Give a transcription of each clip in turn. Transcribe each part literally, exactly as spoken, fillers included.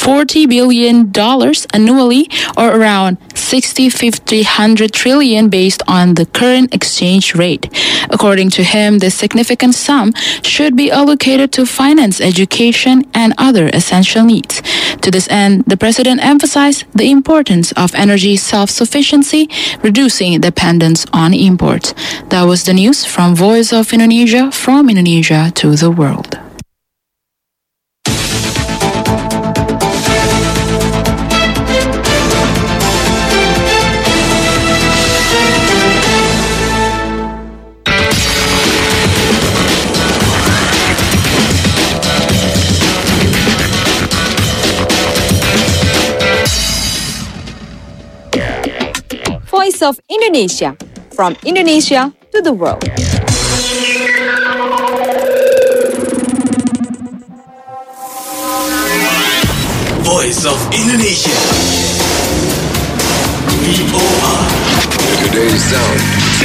forty billion dollars annually, or around sixty, fifty, one hundred trillion based on the current exchange rate. According to him, this significant sum should be allocated to finance, education, and other essential needs. To this end, the president emphasized the importance of energy self-sufficiency, reducing dependence on imports. That was the news from Voice of Indonesia, from Indonesia to the world. Voice of Indonesia, from Indonesia to the world. Voice of Indonesia. V O R. Today's sound.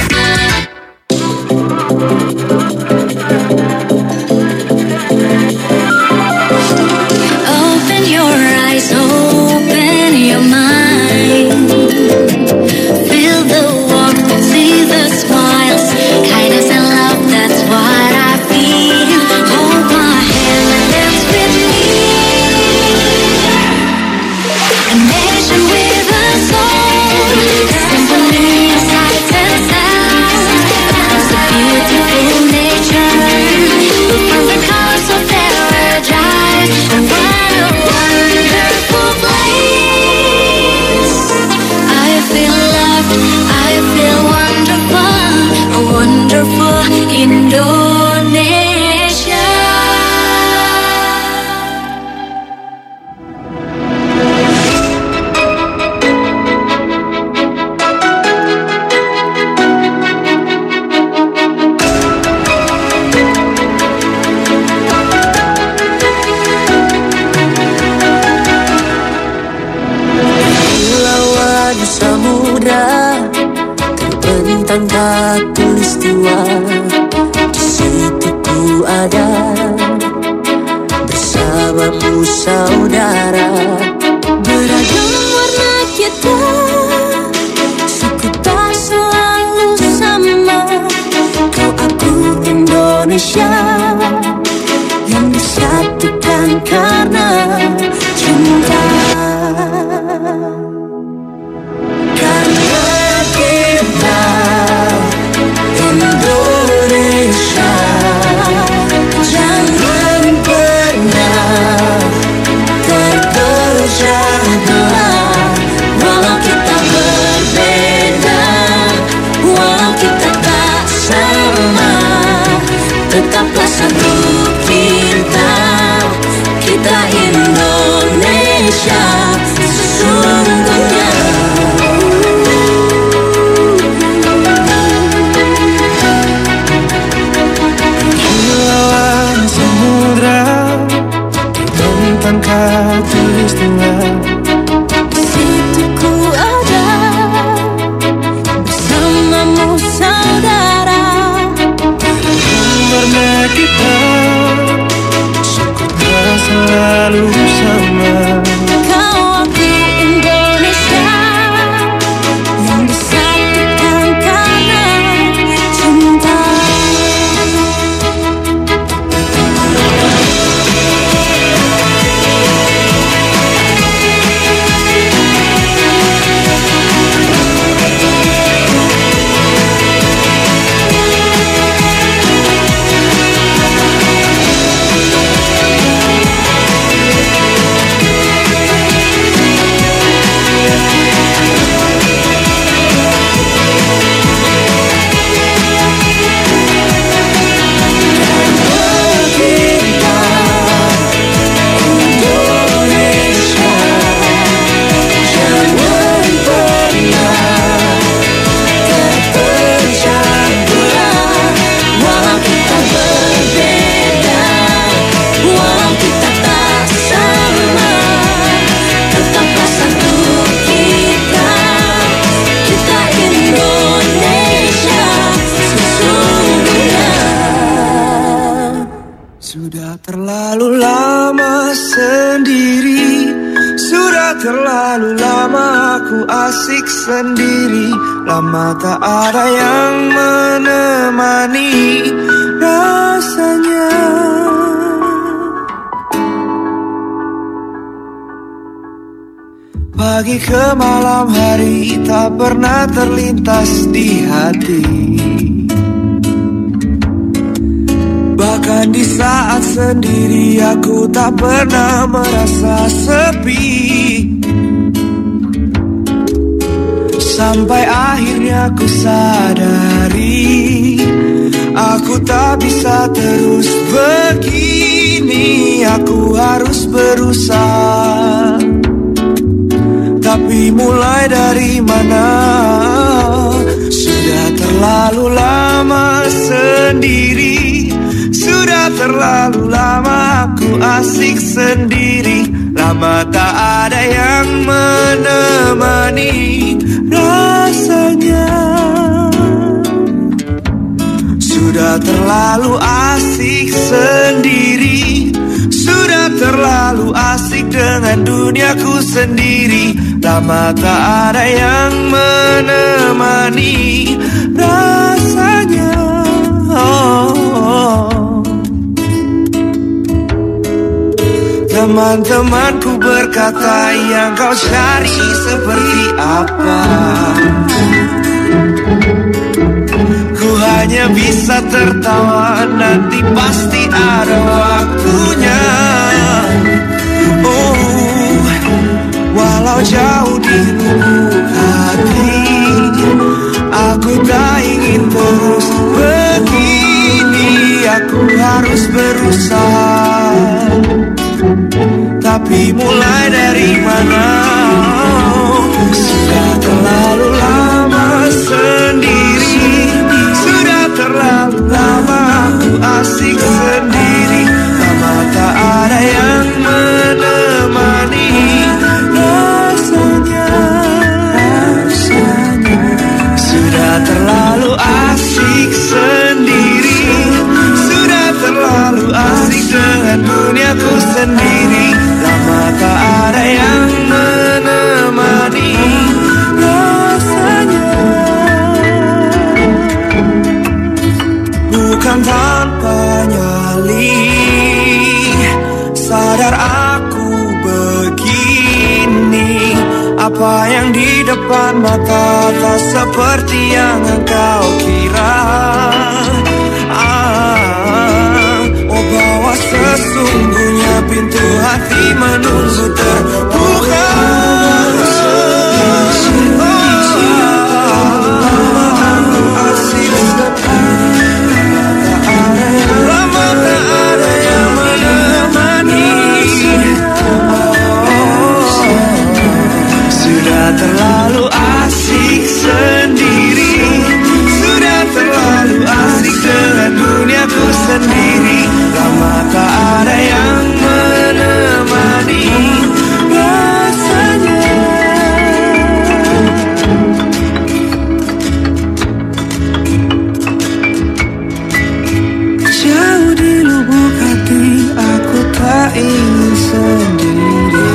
Open your eyes, open your mind. Feel the warmth, see the smiles, kindness and love, that's what I feel. Hold my hand and dance with me. A nation with a soul, symphony of sights and sounds, across a beautiful nature. Look from the colors of paradise, and what a wonderful place. I feel loved, I feel wonderful, a wonderful Indonesia. Lawan samudra terbentang khatulistiwa, di situ ku ada bersamamu saudara. Beragam warna kita, suku tak selalu sama. Kau aku Indonesia yang disatukan karena cinta. Karena kita Indonesia, jangan pernah terpecah belah. Walau kita berbeda, walau kita tak sama, tetaplah satu kita, kita Indonesia sesungguhnya. Lawan samudra terbentang khatulistiwa, di situ ku ada bersamamu saudara. Warna kita, suku tak selalu sama. Kau aku Indonesia yang disatukan karena cinta. Sudah terlalu lama aku asik sendiri, lama tak ada yang menemani rasanya. Pagi ke malam hari tak pernah terlintas di hati. Bahkan di saat sendiri aku tak pernah merasa sepi. Sampai akhirnya ku sadari, aku tak bisa terus begini. Aku harus berusaha. Tapi mulai dari mana? Sudah terlalu lama sendiri. Sudah terlalu lama aku asik sendiri, lama tak ada yang menemani rasanya. Sudah terlalu asik sendiri, sudah terlalu asik dengan duniaku sendiri, lama tak ada yang menemani rasanya. Oh, oh. Teman-temanku berkata, yang kau cari seperti apa? Ku hanya bisa tertawa, nanti pasti ada waktunya. Oh, walau jauh di lubuk hati, aku tak ingin terus begini. Aku harus berusaha. Tapi mulai dari mana? Sudah terlalu lama sendiri, sudah terlalu lama aku asik sendiri, lama tak ada yang menemani rasanya. Sudah terlalu asik sendiri, sudah terlalu asik dengan duniaku sendiri, lama tak ada yang menemani rasanya. Bukan tanpa nyali, sadar aku begini. Apa yang di depan mata tak seperti yang engkau kira. Ah, oh bahwa sesungguhnya pintu hati menunggu terbuka. Lama tak ada yang menemani. Sudah terlalu asik sendiri, sudah terlalu asik dengan duniaku sendiri, lama tak ada yang menemani rasanya. Jauh di lubuk hati aku tak ingin sendiri.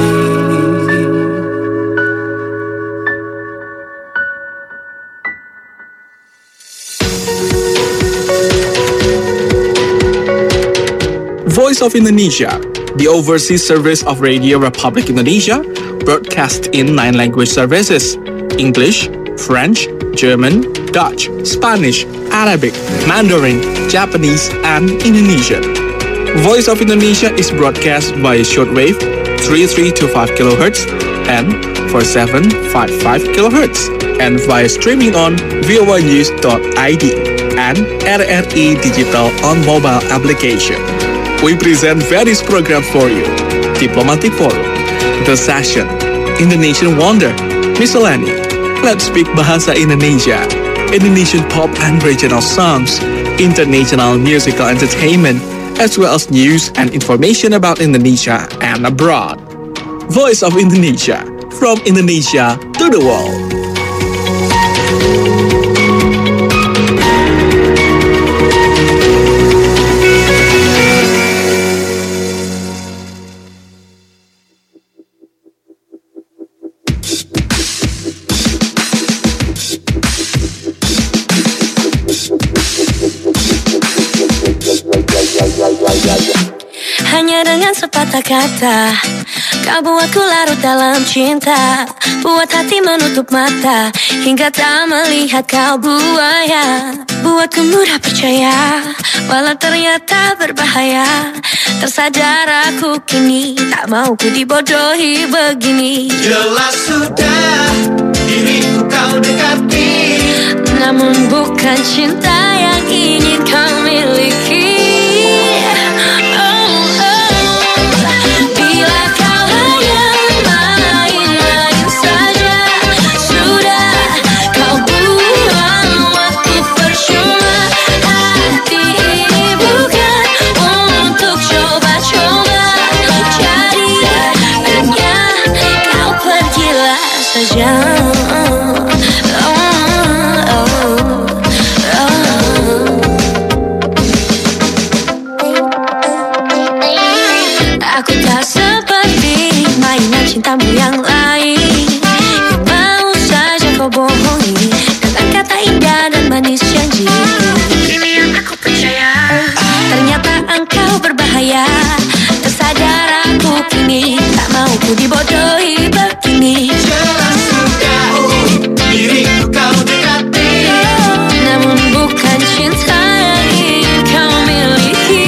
Voice of Indonesia, the overseas service of Radio Republic Indonesia, broadcast in nine language services: English, French, German, Dutch, Spanish, Arabic, Mandarin, Japanese, and Indonesian. Voice of Indonesia is broadcast by shortwave three three two five kilohertz and four seven five five kilohertz, and via streaming on voa news dot i d and R R I Digital on mobile application. We present various programs for you: Diplomatic Forum, The Session, Indonesian Wonder, Miscellany, Let's Speak Bahasa Indonesia, Indonesian pop and regional songs, international musical entertainment, as well as news and information about Indonesia and abroad. Voice of Indonesia, from Indonesia to the world. hanya dengan sepatah kata. Kau buatku larut dalam cinta, buat hati menutup mata hingga tak melihat kau buaya. Buatku mudah percaya, walau ternyata berbahaya. Tersadar aku kini, tak mau ku dibodohi begini. Jelas sudah diriku kau dekati, namun bukan cinta yang ingin kau miliki. Aku tak seperti mainan cintamu yang lain, yang mau saja kau bohongi dengan kata indah dan manis janji. Ini yang aku percaya, ternyata engkau berbahaya. Tersadar aku kini, tak mau ku dibodohi begini. jelas sudah diriku kau dekati, namun bukan cinta yang ingin kau miliki.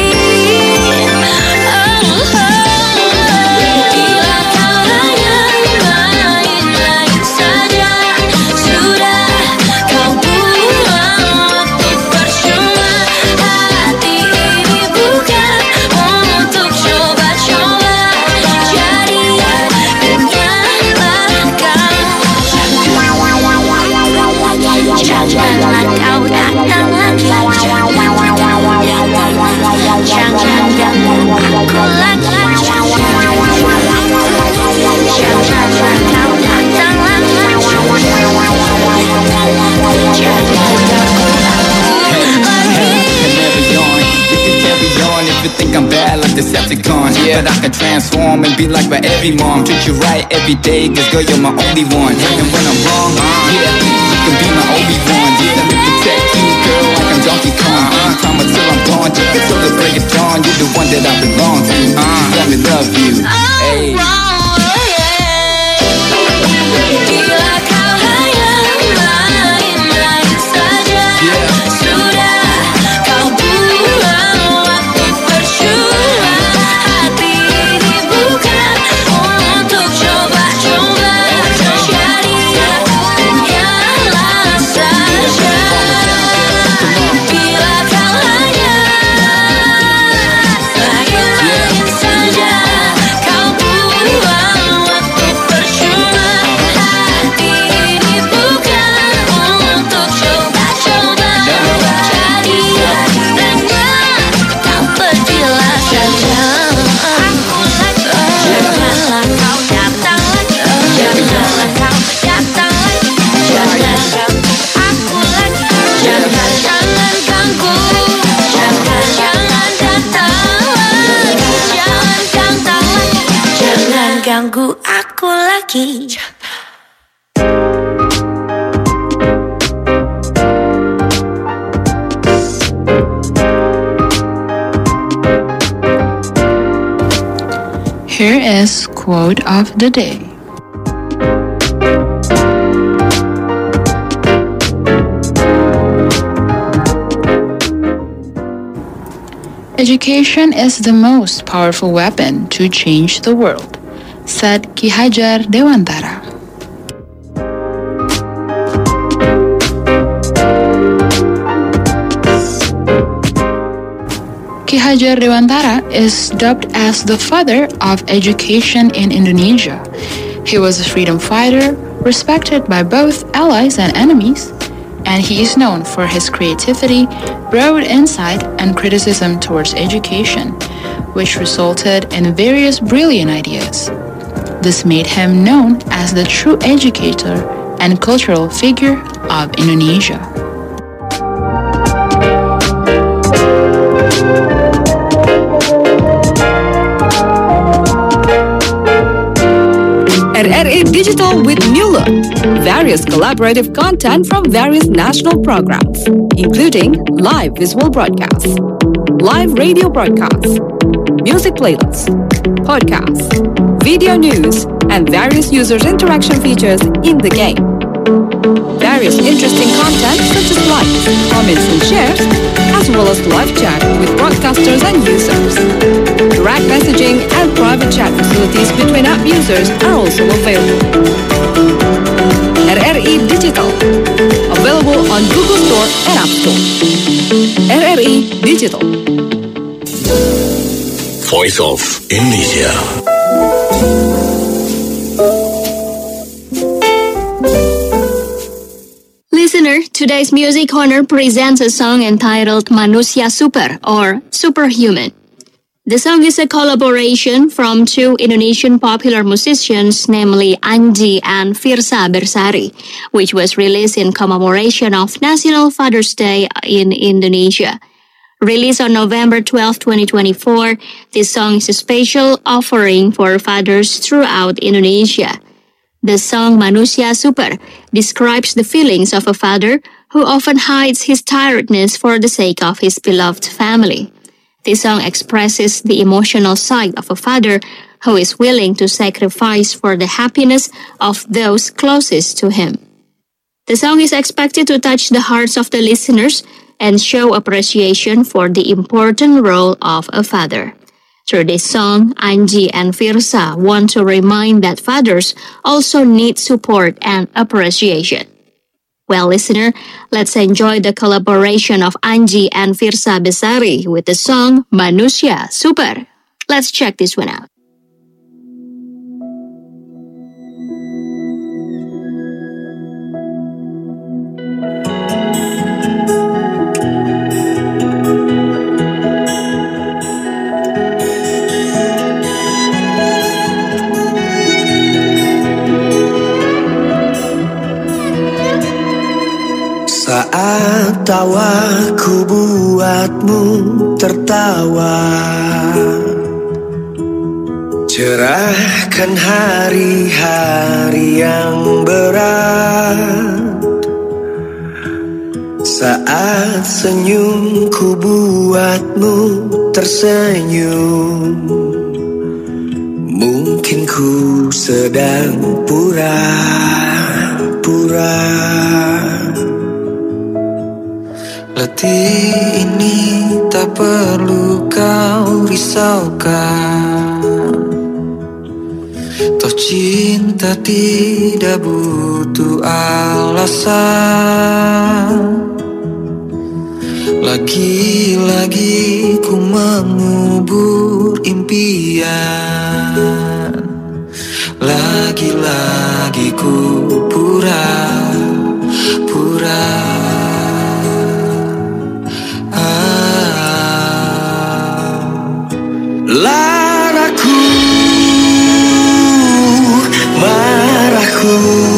Janganlah kau datang lagi, jangan ganggu aku lagi. Janganlah kau datang lagi, If you think I'm bad like Decepticons, yeah. But I can transform and be like my every mom. Treat you right every day, cause girl you're my only one. And when I'm wrong, yeah, you can be my Obi-Wan. Yeah, let me protect you, girl, like I'm Donkey Kong. uh, Time until I'm gone, just until the break of dawn. You're the one that I belong to, uh, let me love you. Hey. Bila kau hanya main-main saja, sudah kau buang waktu percuma. Hati ini bukan untuk coba-coba, jadi hanyalah saja. Bila kau hanya main-main saja, kau buang waktu percuma. Hati ini bukan untuk coba-coba, jadi hanya kau pergilah saja. Janganlah kau datang lagi, janganlah kau datang lagi, jangan ganggu aku lagi, jangan jangan ganggu, jangan jangan datang lagi, jangan datang lagi, jangan ganggu aku lagi. Here is quote of the day. Education is the most powerful weapon to change the world, said Ki Hajar Dewantara. Ki Hajar Dewantara is dubbed as the father of education in Indonesia. He was a freedom fighter, respected by both allies and enemies, and he is known for his creativity, broad insight, and criticism towards education, which resulted in various brilliant ideas. This made him known as the true educator and cultural figure of Indonesia. R R A Digital with new look. Various collaborative content from various national programs, including live visual broadcasts, live radio broadcasts, music playlists, podcasts, video news, and various users' interaction features in the game. Various interesting content such as likes, comments, and shares, as well as live chat with broadcasters and users. Direct messaging and private chat facilities between app users are also available. R R I Digital, available on Google Store and App Store. R R I Digital. Voice of Indonesia. Listener, today's Music Corner presents a song entitled Manusia Super or Superhuman. The song is a collaboration from two Indonesian popular musicians, namely Anji and Firsa Bersari, which was released in commemoration of National Father's Day in Indonesia. Released on November twelfth, twenty twenty-four, this song is a special offering for fathers throughout Indonesia. The song Manusia Super describes the feelings of a father who often hides his tiredness for the sake of his beloved family. This song expresses the emotional side of a father who is willing to sacrifice for the happiness of those closest to him. The song is expected to touch the hearts of the listeners and show appreciation for the important role of a father. Through this song, Anji and Firsa want to remind that fathers also need support and appreciation. Well, listener, let's enjoy the collaboration of Anji and Firsa Bersari with the song Manusia Super. Let's check this one out. Saat tawaku buatmu tertawa, cerahkan hari-hari yang berat. Saat senyumku buatmu tersenyum, mungkin ku sedang pura-pura. Letih ini tak perlu kau risaukan, toh cinta tidak butuh alasan. Lagi-lagi ku mengubur impian, lagi-lagi ku pura-pura. Laraku, marahku,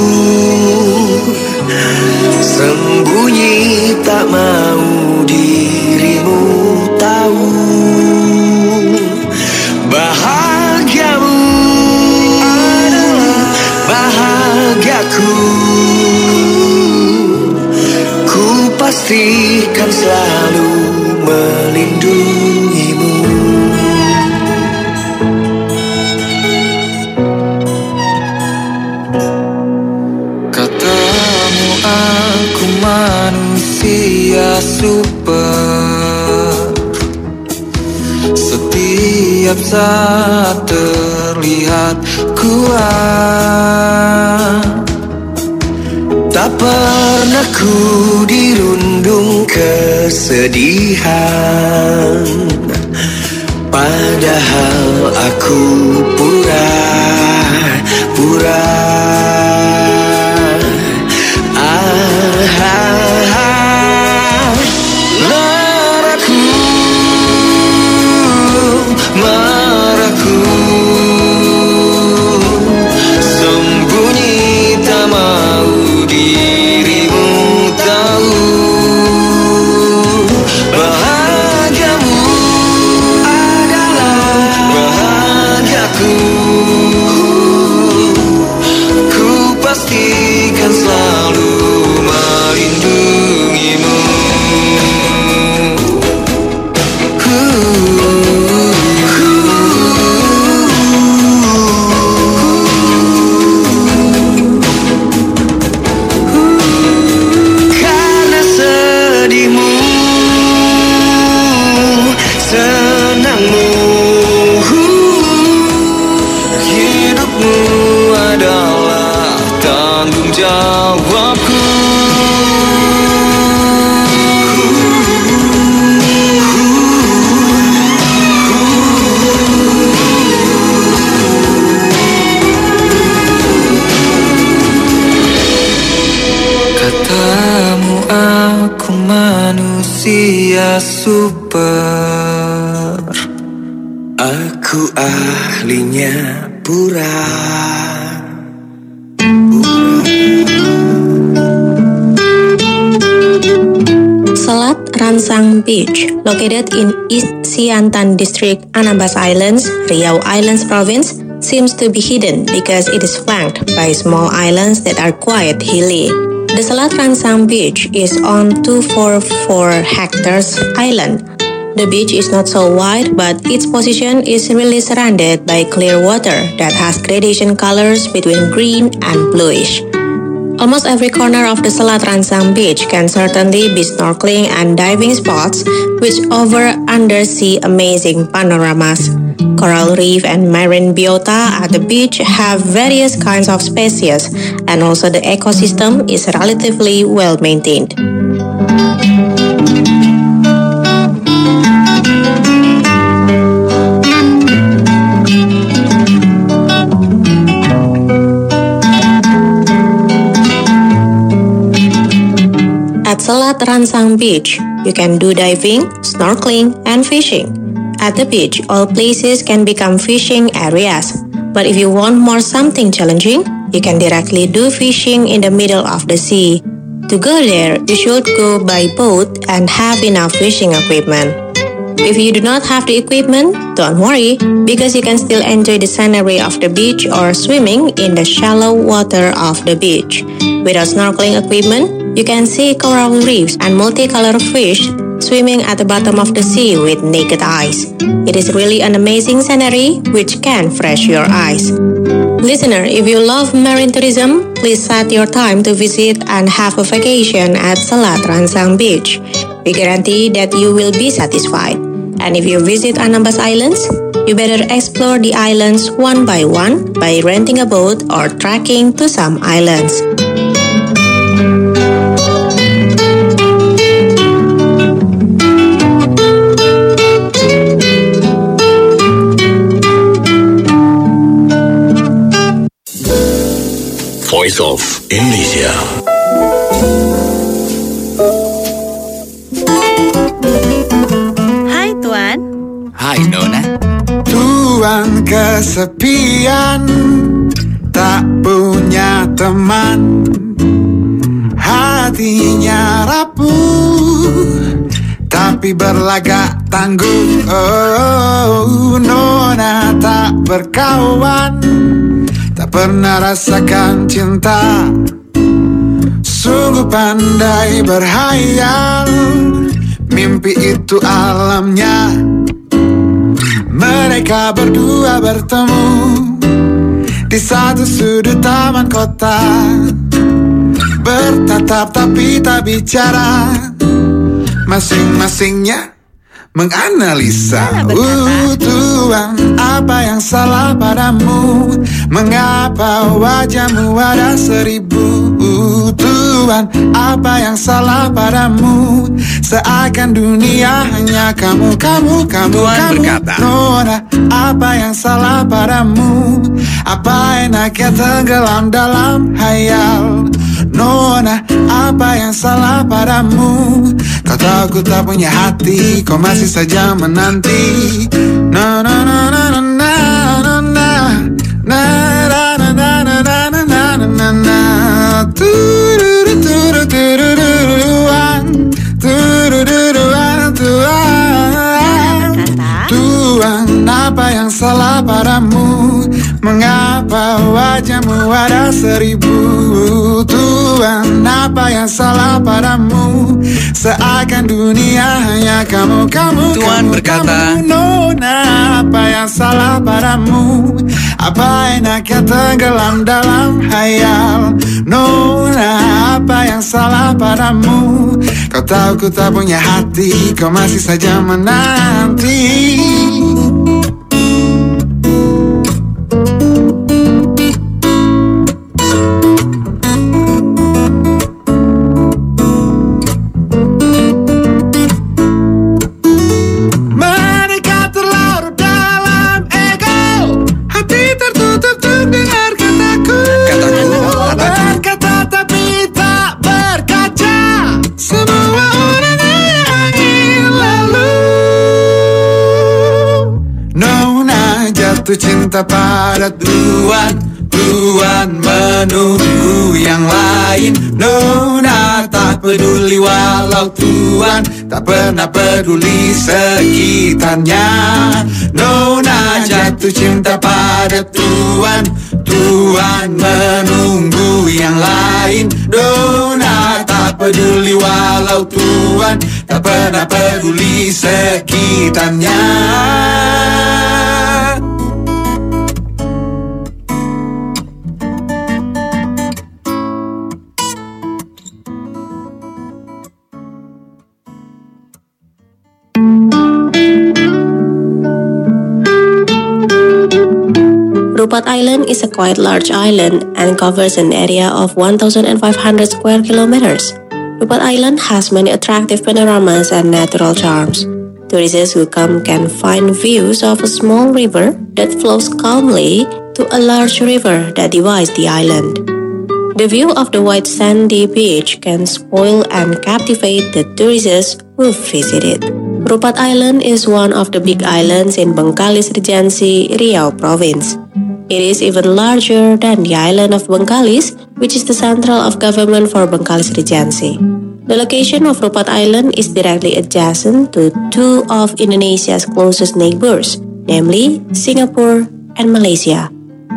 sembunyi tak mau dirimu tahu. Bahagiamu adalah bahagiaku, ku pastikan selalu melindungimu. Aku manusia super, setiap saat terlihat kuat. Tak pernah ku dirundung kesedihan, padahal aku pura-pura. Laraku, marahku, sembunyi tak mau dirimu tahu. Bahagiamu adalah bahagiaku, cinta super. Aku ahlinya pura. Selat Ransang Beach, located in East Siantan District, Anambas Islands, Riau Islands Province, seems to be hidden because it is flanked by small islands that are quite hilly. The Selat Ransang Beach is on two hundred forty-four hectares island. The beach is not so wide, but its position is really surrounded by clear water that has gradation colors between green and bluish. Almost every corner of the Selat Ransang Beach can certainly be snorkeling and diving spots, which offer undersea amazing panoramas. Coral reef and marine biota at the beach have various kinds of species, and also the ecosystem is relatively well maintained. At Selat Ransang Beach, you can do diving, snorkeling, and fishing. At the beach, all places can become fishing areas. But if you want more something challenging, you can directly do fishing in the middle of the sea. To go there, you should go by boat and have enough fishing equipment. If you do not have the equipment, don't worry, because you can still enjoy the scenery of the beach or swimming in the shallow water of the beach. Without snorkeling equipment, you can see coral reefs and multicolored fish swimming at the bottom of the sea with naked eyes. It is really an amazing scenery which can refresh your eyes. Listener, if you love marine tourism, please set your time to visit and have a vacation at Selat Ransang Beach. We guarantee that you will be satisfied. And if you visit Anambas Islands, you better explore the islands one by one by renting a boat or trekking to some islands. Voice of Indonesia. Hai Tuan. Hai Nona. Tuan kesepian, tak punya teman, hatinya rapuh, tapi berlagak tangguh. Oh, Nona tak berkawan, tak pernah rasakan cinta, sungguh pandai berhayal, mimpi itu alamnya. Mereka berdua bertemu di satu sudut taman kota, bertatap tapi tak bicara, masing-masingnya menganalisa. Uh, Tuan, apa yang salah padamu? Mengapa wajahmu ada seribu? Uh, Tuan, apa yang salah padamu? Seakan dunia hanya kamu, kamu, kamu, Tuan kamu. berkata, Nona, apa yang salah padamu? Apa enaknya tenggelam dalam hayal? Nona, apa yang salah padamu? Kau tahu ku tak punya hati, kau masih saja menanti. Na na na na na na na na na na na na na na na na na. Tururu tururu tururuan, tururuan tuan. Tuan, apa yang salah padamu? Mengapa wajahmu ada seribu? Tuan, apa yang salah padamu? Seakan dunia hanya kamu, kamu, Tuan kamu, berkata, kamu. Nona, apa yang salah padamu? Apa enaknya tenggelam dalam hayal? Nona, apa yang salah padamu? Kau tahu ku tak punya hati, kau masih saja menanti. Semua orang yang hilang cinta pada Tuhan. Tuhan menunggu yang lain. Nona tak peduli walau Tuhan tak pernah peduli sekitarnya. Nona jatuh cinta pada Tuhan. Tuhan menunggu yang lain. Nona tak peduli walau Tuhan tak pernah peduli sekitarnya. Rupat Island is a quite large island and covers an area of one thousand five hundred square kilometers. Rupat Island has many attractive panoramas and natural charms. Tourists who come can find views of a small river that flows calmly to a large river that divides the island. The view of the white sandy beach can spoil and captivate the tourists who visit it. Rupat Island is one of the big islands in Bengkalis Regency, Riau Province. It is even larger than the island of Bengkalis, which is the central of government for Bengkalis Regency. The location of Rupat Island is directly adjacent to two of Indonesia's closest neighbors, namely Singapore and Malaysia.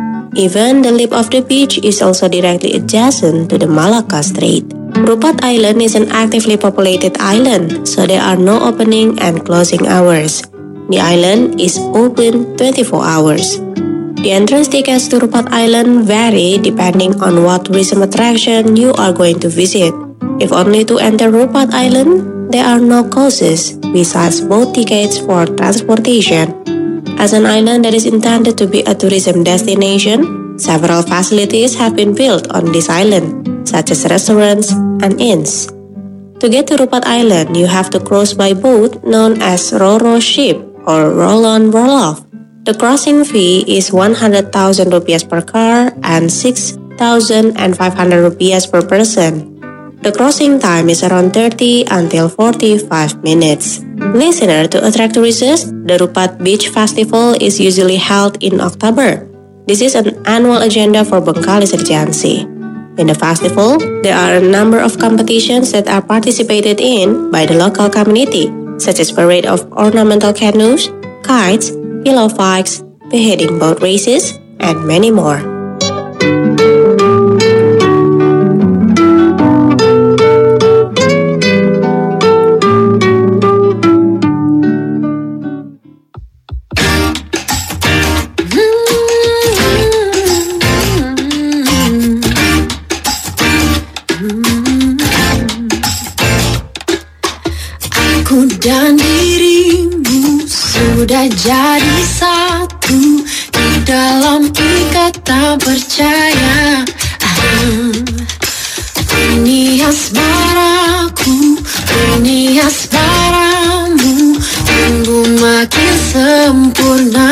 Even the lip of the beach is also directly adjacent to the Malacca Strait. Rupat Island is an actively populated island, so there are no opening and closing hours. The island is open twenty-four hours. The entrance tickets to Rupat Island vary depending on what tourism attraction you are going to visit. If only to enter Rupat Island, there are no costs besides boat tickets for transportation. As an island that is intended to be a tourism destination, several facilities have been built on this island, such as restaurants and inns. To get to Rupat Island, you have to cross by boat known as Ro-Ro ship or roll-on roll-off. The crossing fee is one hundred thousand rupiah per car and six thousand five hundred rupiah per person. The crossing time is around thirty until forty-five minutes. Listener, to attract tourists, the Rupat Beach Festival is usually held in October. This is an annual agenda for Bengkalis Regency. In the festival, there are a number of competitions that are participated in by the local community, such as parade of ornamental canoes, kites, pillow fights, beheading boat races, and many more. Aku dan dirimu sudah jadi satu di dalam ikatan percaya. Ah, ini asmaraku, ini asmaramu, tumbuh makin sempurna.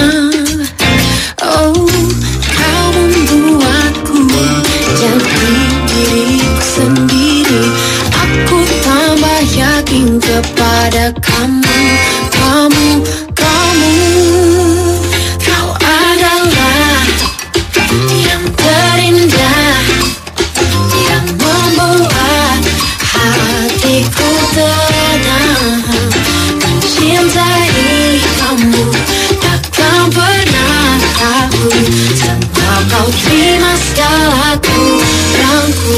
Oh, kau membuatku jadi diriku sendiri. Aku tambah yakin kepada kamu, kamu, kamu. Kau adalah yang terindah, yang membuat hatiku tenang. Mencintai kamu takkan pernah tahu, sebab kau terima segala kurangku.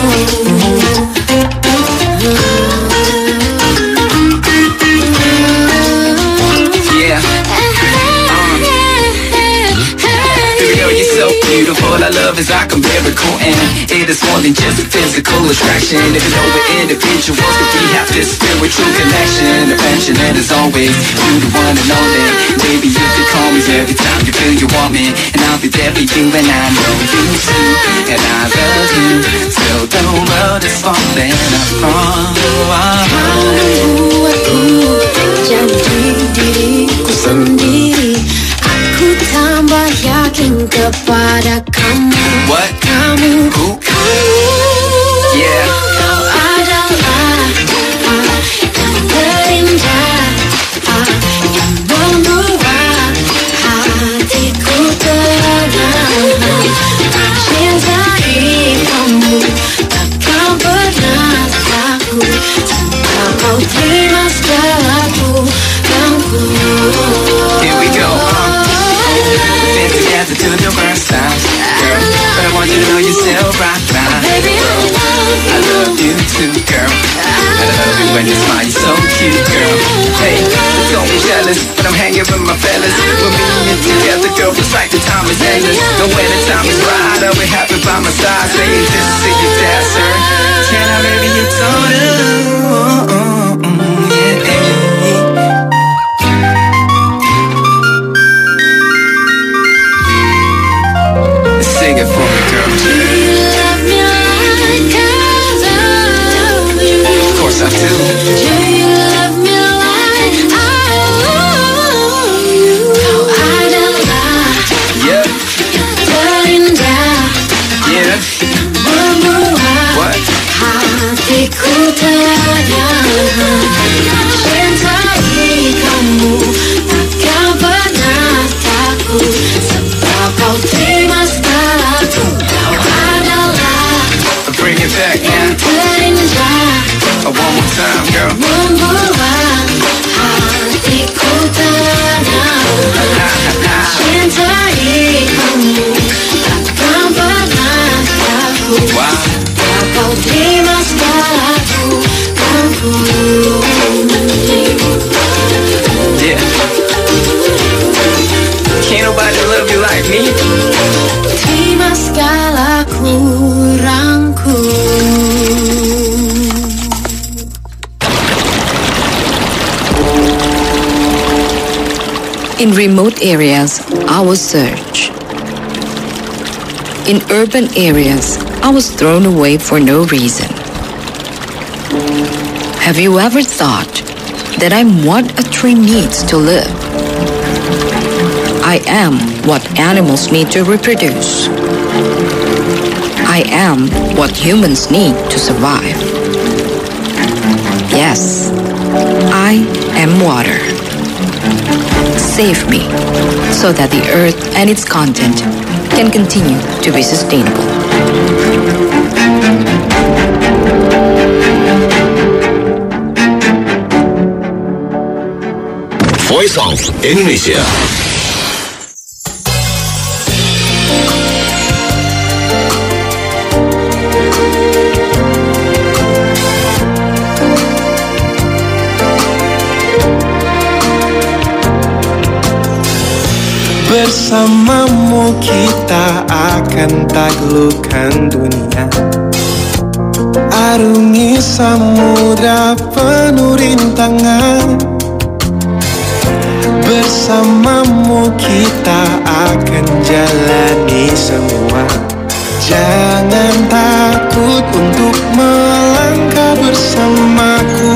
Beautiful, our love is like a miracle, and it is more than just a physical attraction. Even though we're individuals, but we have this spiritual connection. Affectionate as always, you're the one and only. Baby, you can call me every time you feel you want me, and I'll be there for you, and I know you too. And I love you, till the world is falling apart. Membuatku jadi diriku sendiri. Aku tambah yakin kepada kamu. What? Kamu, who? Kamu. Yeah. Kau adalah ah, yang terindah, ah, yang membuat hatiku sometimes, girl, but I want you to know you still rock mine. Baby, I love you. I love you too, girl. I love you when you smile, you're so cute, girl. Hey, don't be jealous, but I'm hanging with my fellas. We're me and you together, girl, it's like the time is endless. And when the time is right, I'll be happy by my side, saying this to your dad, sir. Can I marry your daughter? Oh, oh, oh, yeah, yeah. Sing it for me, girl. Do you love me like I love you? Of course I do. Do you love me like I love you? Kau adalah Yeah, terindah yeah. membuat What? hatiku terang. Cintai kamu takkan pernah takut, sebab kau terima segalaku. Kau adalah Bring it back, man. terindah Oh, one more time, girl. membuat hatiku tenang. Cintai kamu takkan pernah takut, Wow. sebab kau terima segalaku. Aku Yeah. Can't nobody love you like me. terima segala kurangku. In remote areas, I was searched. In urban areas, I was thrown away for no reason. Have you ever thought that I'm what a tree needs to live? I am what animals need to reproduce. I am what humans need to survive. Yes, I am water. Save me so that the earth and its content can continue to be sustainable. Voice of Indonesia. Bersamamu kita akan taklukkan dunia, arungi samudra penuh rintangan. Bersamamu kita akan jalani semua. Jangan takut untuk melangkah bersamaku.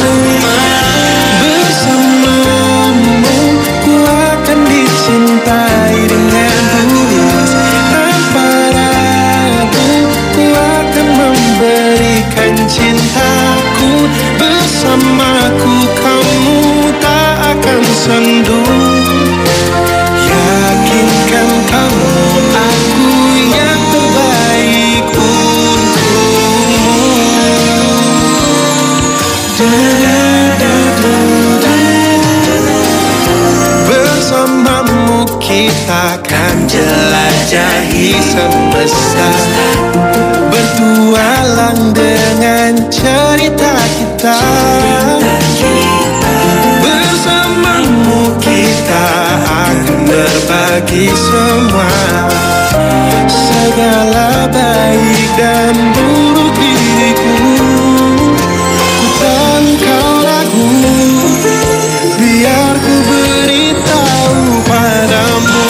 Bersamamu ku akan dicintai dengan tulus. Tanpa ragu ku akan memberikan cintaku. Bersamaku kamu tak akan sendu. Yakinkan kamu aku yang terbaik untukmu. Bersamamu kita akan jelajahi semesta, bertualang dengan cerita kita. Bersamamu kita akan berbagi semua, segala baik dan buruk diriku. Ku tahu kau ragu, biar ku beritahu padamu.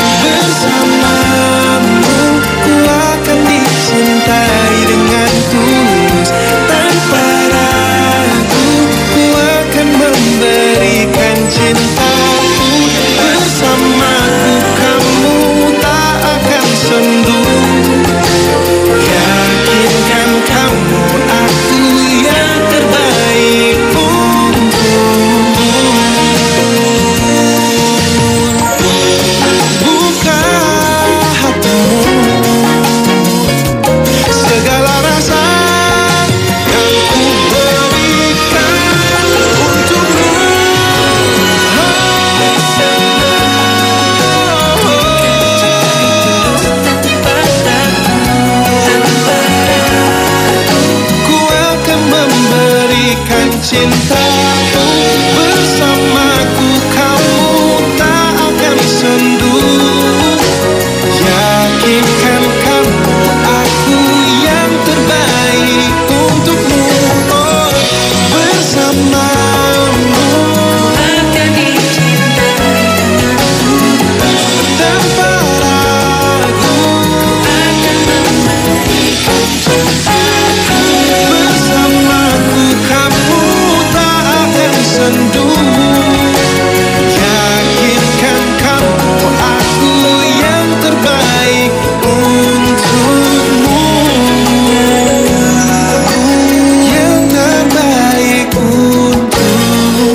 Bersamamu ku akan dicintai dengan tulus. Tanpa ragu ku akan memberikan cintaku. Bersamaku kamu tak akan cintaku, bersamaku kamu tak akan sendu. Yakinkan kamu aku yang terbaik untukmu. Oh, bersamamu akan dicintai tanpa ragu, akan memberikan cintaku. Bersamaku kamu tak akan sendu. Yakinkan kamu aku yang terbaik untukmu. Yang terbaik untukmu.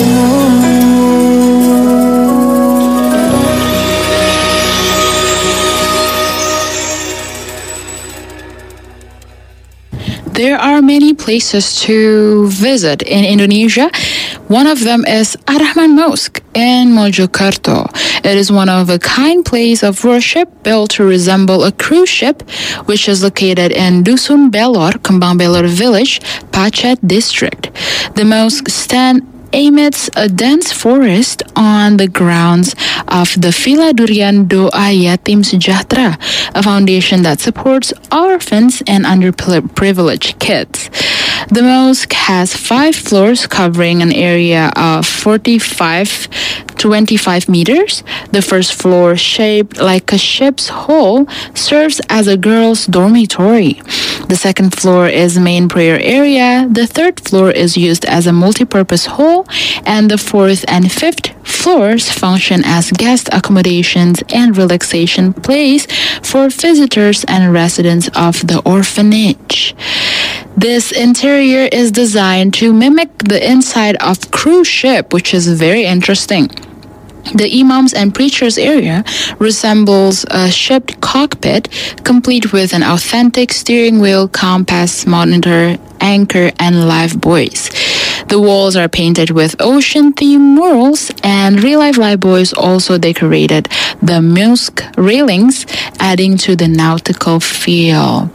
There are many places to visit in Indonesia. One of them is Ar-Rahman Mosque in Mojokerto. It is one of a kind place of worship built to resemble a cruise ship, which is located in Dusun Belor, Kembang Belor village, Pacet district. The mosque stands amidst a dense forest on the grounds of the Villa Durian Doa Yatim Sejahtera, a foundation that supports orphans and underprivileged kids. The mosque has five floors covering an area of forty-five twenty-five meters. The first floor, shaped like a ship's hull, serves as a girls' dormitory. The second floor is main prayer area. The third floor is used as a multi-purpose hall, and the fourth and fifth floors function as guest accommodations and relaxation place for visitors and residents of the orphanage. This interior is designed to mimic the inside of cruise ship, which is very interesting. The imams and preachers area resembles a ship cockpit, complete with an authentic steering wheel, compass, monitor, anchor, and life buoys. The walls are painted with ocean-themed murals, and real-life life buoys also decorated the mosque railings, adding to the nautical feel.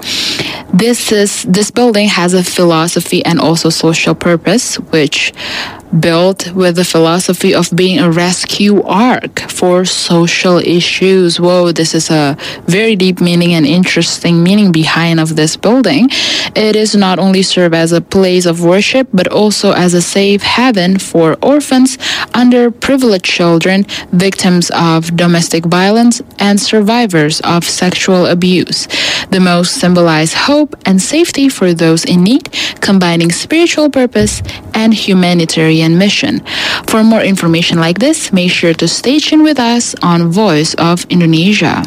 This is this building has a philosophy and also social purpose, which built with the philosophy of being a rescue ark for social issues. Whoa, this is a very deep meaning and interesting meaning behind of this building. It is not only serve as a place of worship, but also as a safe haven for orphans, underprivileged children, victims of domestic violence, and survivors of sexual abuse. The mosque symbolize hope and safety for those in need, combining spiritual purpose and humanitarian mission. For more information like this, make sure to stay tuned with us on Voice of Indonesia.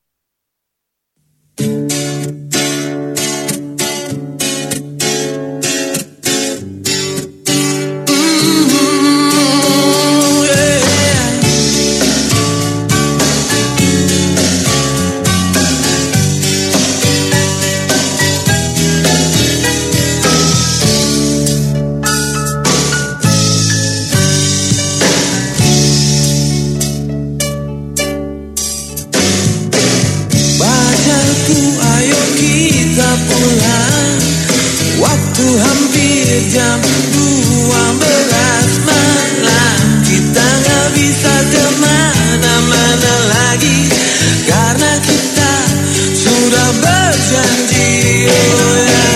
Jam dua belas malam, kita gak bisa kemana-mana lagi, karena kita sudah berjanji. Oh ya.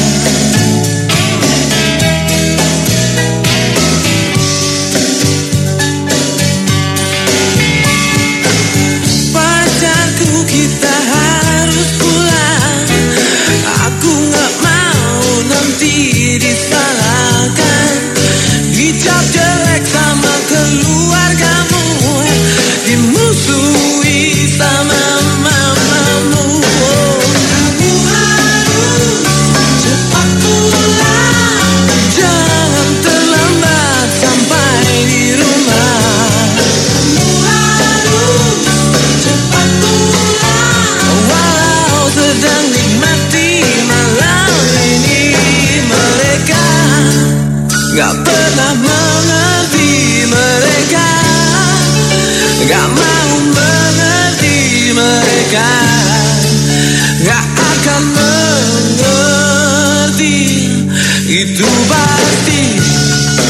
Pacarku, kita harus pulang. Aku gak mau nanti disalahkan, dicap jelek sama keluargamu, dimusuhi sama mamamu. Kamu harus cepat pulang, jangan terlambat sampai di rumah. Kamu harus cepat pulang, walau sedang nikmati malam ini. Mereka gak pernah mengerti, mereka gak mau mengerti, mereka gak akan mengerti, itu pasti.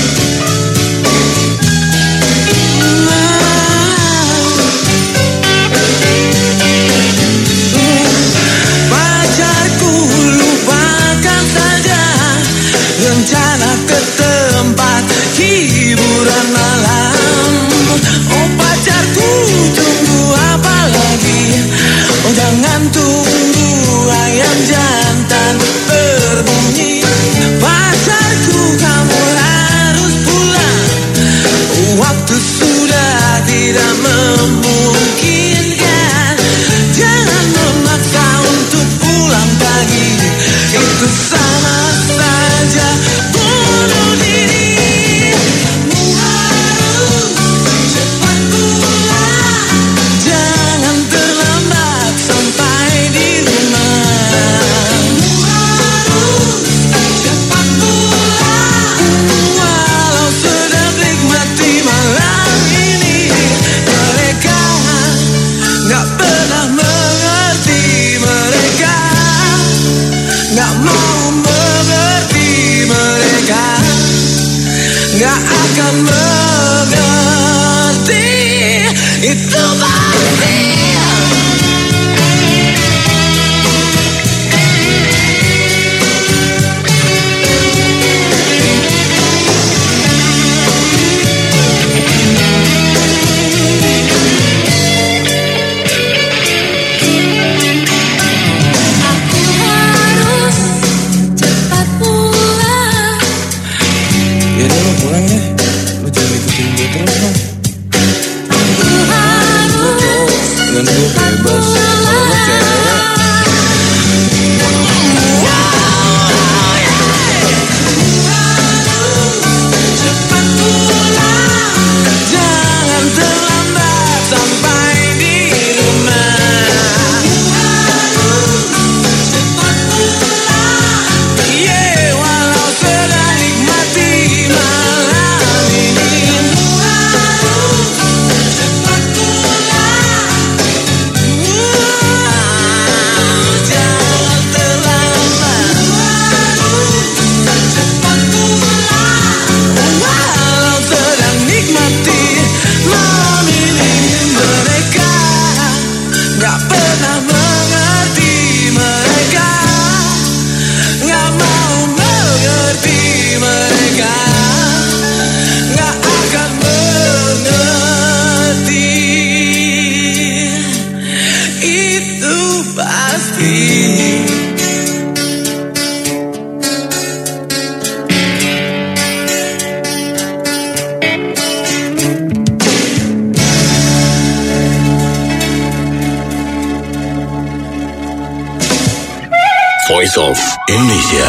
akan mengerti. Itu pasti. Voice of Indonesia.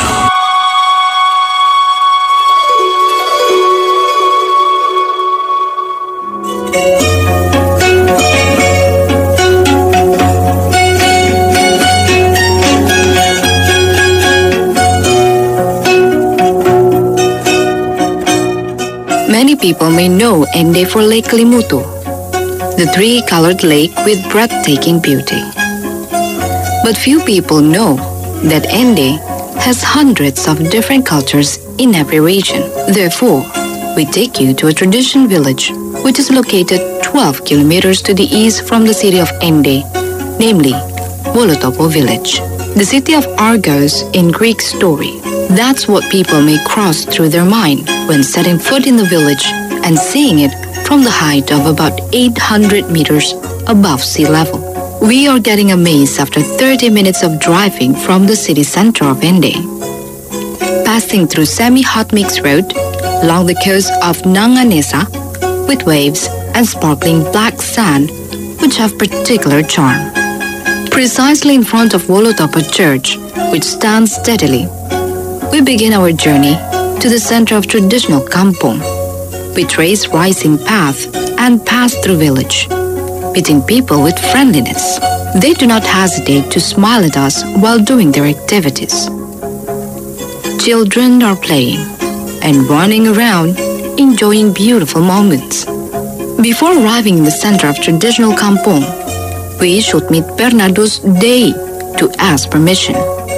Many people may know Ende for Lake Kelimutu, the three-colored lake with breathtaking beauty. But few people know that Ende has hundreds of different cultures in every region. Therefore, we take you to a tradition village which is located twelve kilometers to the east from the city of Ende, namely Wolotopo village. The city of Argos in Greek story. That's what people may cross through their mind when setting foot in the village and seeing it from the height of about eight hundred meters above sea level. We are getting amazed after thirty minutes of driving from the city center of Ende. Passing through semi-hot mix road along the coast of Nanganesa with waves and sparkling black sand which have particular charm. Precisely in front of Wolotopo Church, which stands steadily, we begin our journey to the center of traditional kampong. We trace rising path and pass through village, meeting people with friendliness. They do not hesitate to smile at us while doing their activities. Children are playing and running around, enjoying beautiful moments. Before arriving in the center of traditional kampong, we should meet Bernardo's Day to ask permission.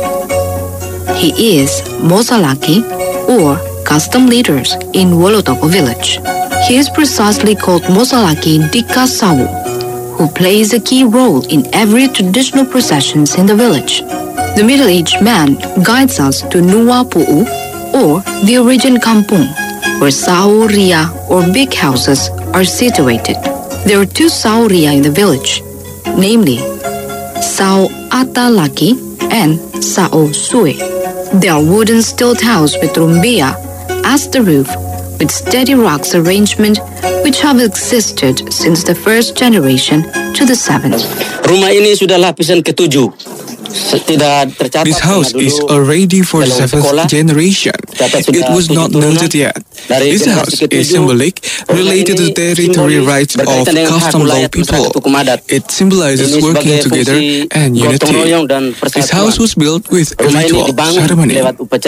He is Mosalaki, or custom leaders in Wolotopo village. He is precisely called Mosalaki Dikasawu, who plays a key role in every traditional processions in the village. The middle-aged man guides us to Nuwa Pu'u, or the origin kampung, where sauria or big houses are situated. There are two sauria in the village, namely Sao Atalaki and Sao Sue. They are wooden stilt house with rumbia as the roof, with steady rocks arrangement which have existed since the first generation to the seventh. Rumah ini sudah lapisan ketujuh. Tidak tercatat. This house is already for the seventh generation. It was not noted yet. This house is symbolic related to the territory rights of custom law people. It symbolizes working together and unity. This house was built with a ritual ceremony.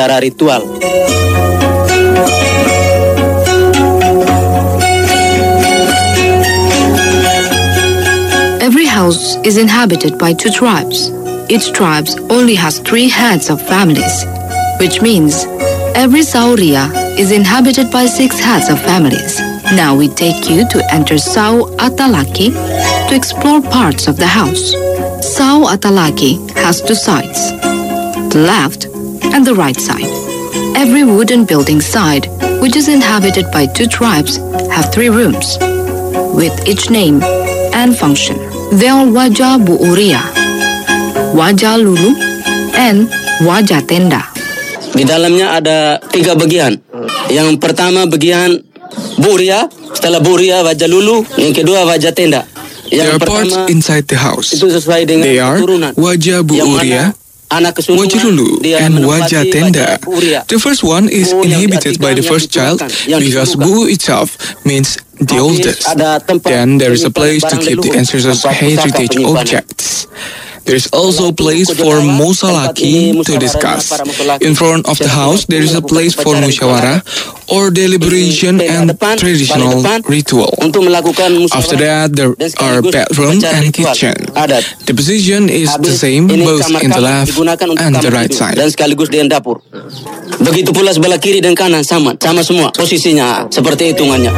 Every house is inhabited by two tribes. Each tribe only has three heads of families, which means every sauria is inhabited by six heads of families. Now we take you to enter Sao Atalaki to explore parts of the house. Sao Atalaki has two sides, the left and the right side. Every wooden building side, which is inhabited by two tribes, have three rooms, with each name and function. They are Wajah Bu Uria, Wajah Lulu, and Wajah Tenda. Di dalamnya ada tiga bagian. Yang pertama bagian Buria, setelah Buria Wajah Lulu, yang kedua Wajah Tenda. There are parts inside the house. They are Wajah Bu Uria, Wajah Lulu, and Wajah Tenda. The first one is inhabited by the first child because Bu itself means the oldest. Then there is a place to keep the ancestors' heritage objects. There is also a place for Musalaki to discuss. In front of the house, there is a place for musyawarah or deliberation and traditional ritual. After that, there are bedroom and kitchen. The position is the same both in the left and the right side. Dan sekaligus di dapur. Begitu pula sebelah kiri dan kanan sama, sama semua posisinya seperti hitungannya.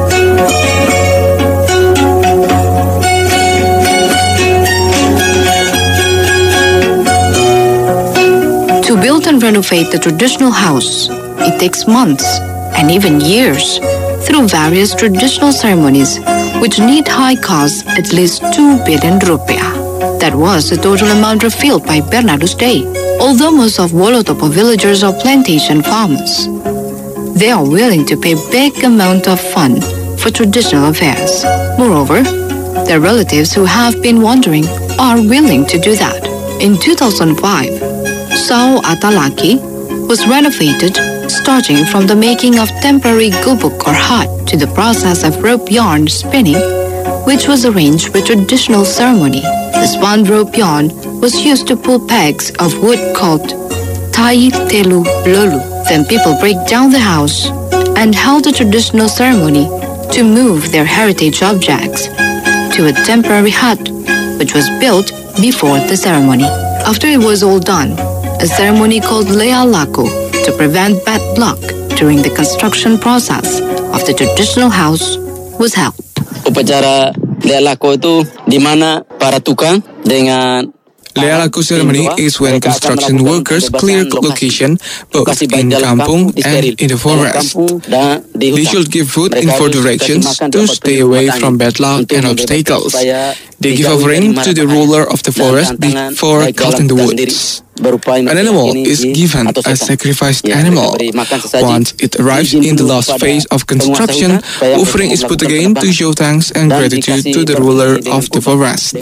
To build and renovate the traditional house, it takes months and even years through various traditional ceremonies which need high costs at least two billion rupiah. That was the total amount revealed by Bernardus Day. Although most of Wolotopo villagers are plantation farmers, they are willing to pay big amount of fund for traditional affairs. Moreover, their relatives who have been wandering are willing to do that. In two thousand five, Sao Atalaki was renovated, starting from the making of temporary gubuk or hut to the process of rope yarn spinning, which was arranged with traditional ceremony. The spun rope yarn was used to pull pegs of wood called Tai Telu Lolu. Then people break down the house and held a traditional ceremony to move their heritage objects to a temporary hut, which was built before the ceremony. After it was all done, a ceremony called Lea Laku to prevent bad luck during the construction process of the traditional house was held. Upacara Lea Laku itu di mana para tukang dengan Lea Laku ceremony is when construction workers clear location both in kampung and in the forest. They should give food in four directions to stay away from bad luck and obstacles. They give offering to the ruler of the forest before cutting the woods. An animal is given as sacrificed animal. Once it arrives in the last phase of construction, offering is put again to show thanks and gratitude to the ruler of the forest.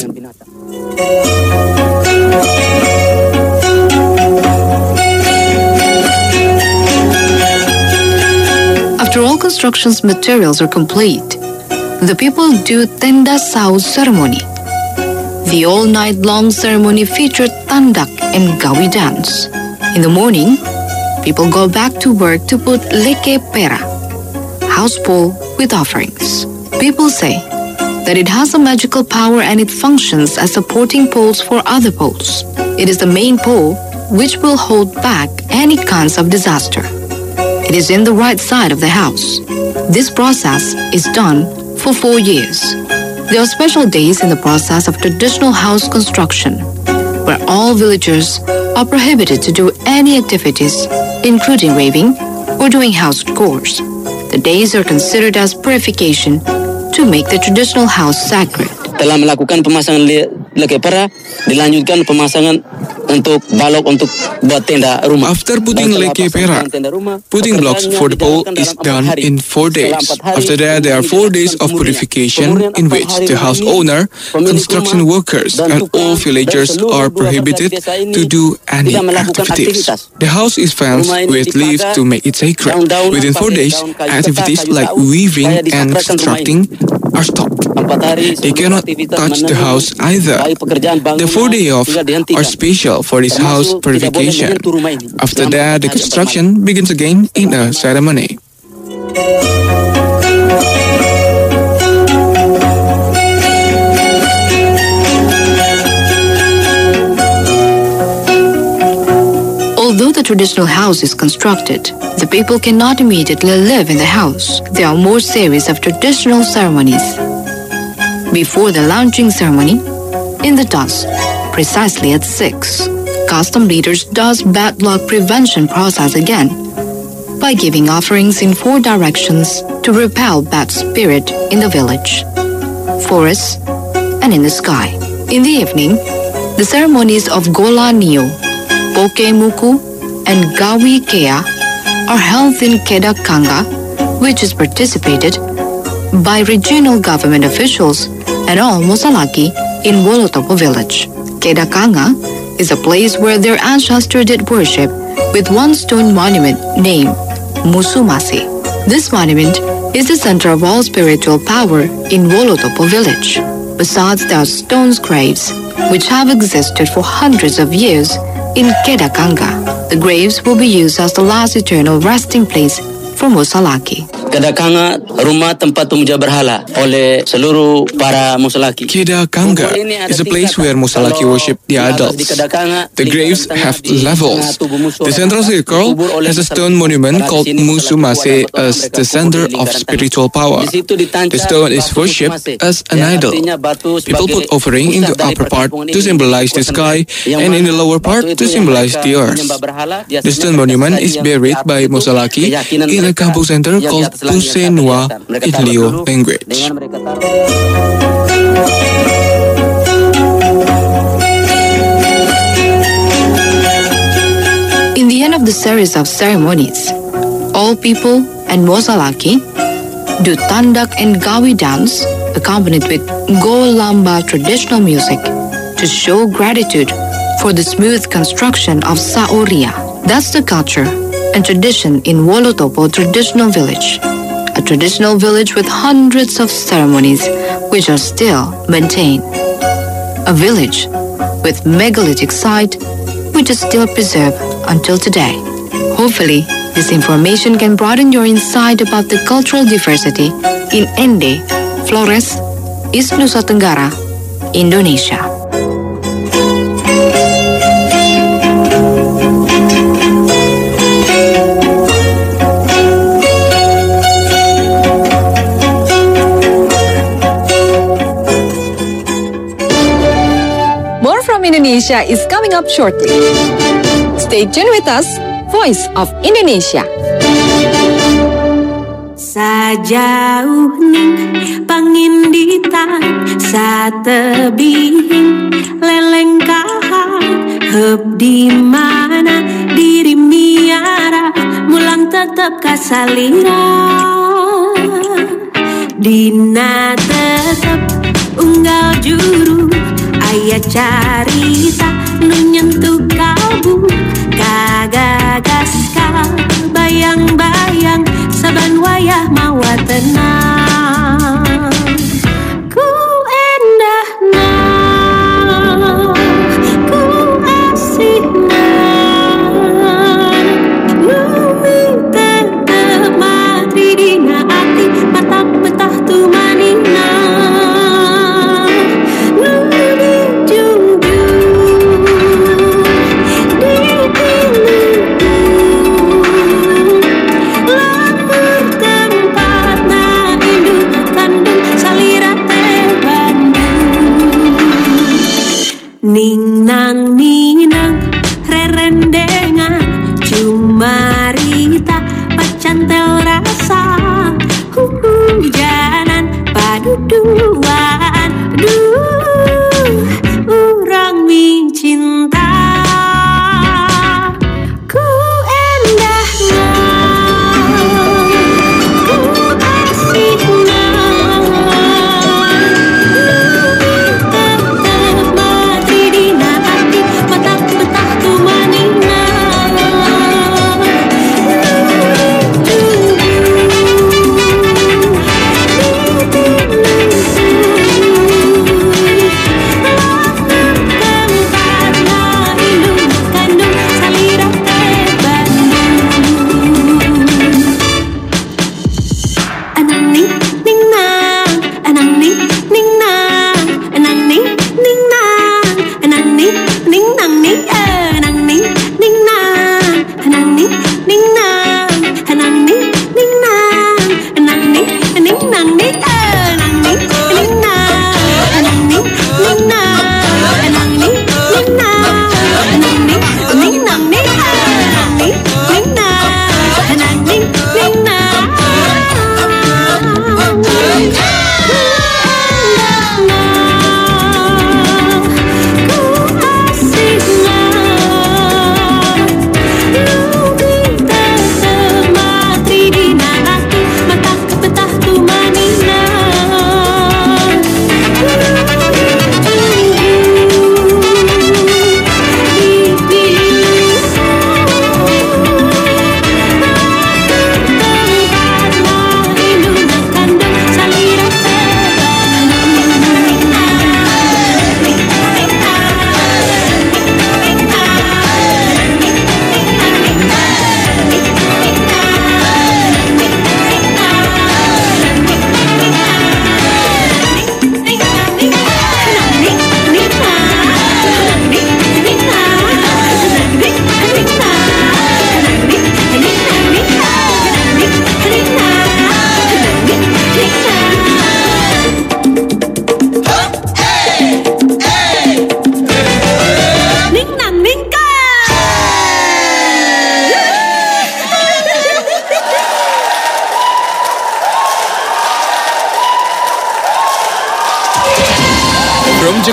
After all construction's materials are complete, the people do Tenda Sao ceremony. The all-night-long ceremony featured tandak and gawi dance. In the morning, people go back to work to put leke pera, house pole with offerings. People say that it has a magical power and it functions as supporting poles for other poles. It is the main pole which will hold back any kinds of disaster. It is in the right side of the house. This process is done for four years. There are special days in the process of traditional house construction, where all villagers are prohibited to do any activities, including raving or doing house chores. The days are considered as purification to make the traditional house sacred. Telah melakukan pemasangan leke pera, dilanjutkan pemasangan untuk balok untuk buat tenda rumah. After putting leke pera, putting blocks for the pole is done in four days. After that, there are four days of purification in which the house owner, construction workers, and all villagers are prohibited to do any activities. The house is fenced with leaves to make it sacred. Within four days, activities like weaving and constructing are stopped. They cannot touch the house either. The four days off are special for this house purification. After that, the construction begins again in a ceremony. Although the traditional house is constructed, the people cannot immediately live in the house. There are more series of traditional ceremonies. Before the launching ceremony, in the dusk, precisely at six, custom leaders does bad luck prevention process again by giving offerings in four directions to repel bad spirit in the village, forests, and in the sky. In the evening, the ceremonies of Gola Nio, Pokemuku, and Gawi Kea are held in Kedakanga, which is participated by regional government officials and all Mosalaki in Wolotopo village. Kedakanga is a place where their ancestors did worship with one stone monument named Musumase. This monument is the center of all spiritual power in Wolotopo village. Besides, there are stone graves which have existed for hundreds of years in Kedakanga. The graves will be used as the last eternal resting place for Mosalaki. Kedakanga, rumah tempat tumja berhala oleh seluruh para Mosalaki. Kedakanga is a place where Mosalaki worship the adults. The graves have levels. The central circle has a stone monument called Musumase as the center of spiritual power. The stone is worshipped as an idol. People put offering in the upper part to symbolize the sky and in the lower part to symbolize the earth. The stone monument is buried by Mosalaki in a kampung center called Pusenua in Lio language. In the end of the series of ceremonies, all people and Mosalaki do Tandak and Gawi dance accompanied with Golamba traditional music to show gratitude for the smooth construction of Saoria. That's the culture and tradition in Wolotopo traditional village, a traditional village with hundreds of ceremonies which are still maintained. A village with megalithic site which is still preserved until today. Hopefully, this information can broaden your insight about the cultural diversity in Ende, Flores, East Nusa Tenggara, Indonesia. More from Indonesia is coming up shortly. Stay tuned with us, Voice of Indonesia. Sajauh ning panginditan satebing leleng kahat heup di mana diri miara mulang tetep kasalira dina tetep unggal juru aya carita nu nyentuh kalbu kagagas ka bayang-bayang saban wayah mawa tenang ku endah na ku asih na numi tetep matri dina ati matak betah tu manina numi jungjung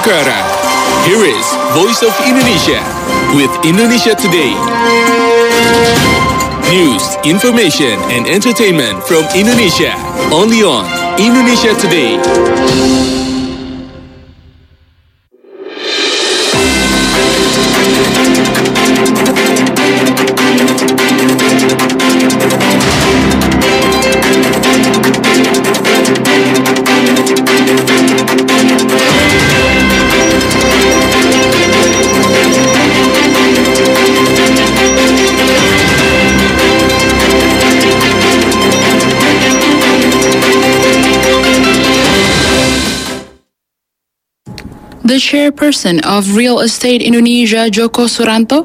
sekarang. Here is Voice of Indonesia with Indonesia Today. News, information, and entertainment from Indonesia. Only on Indonesia Today. The chairperson of Real Estate Indonesia, Joko Suranto,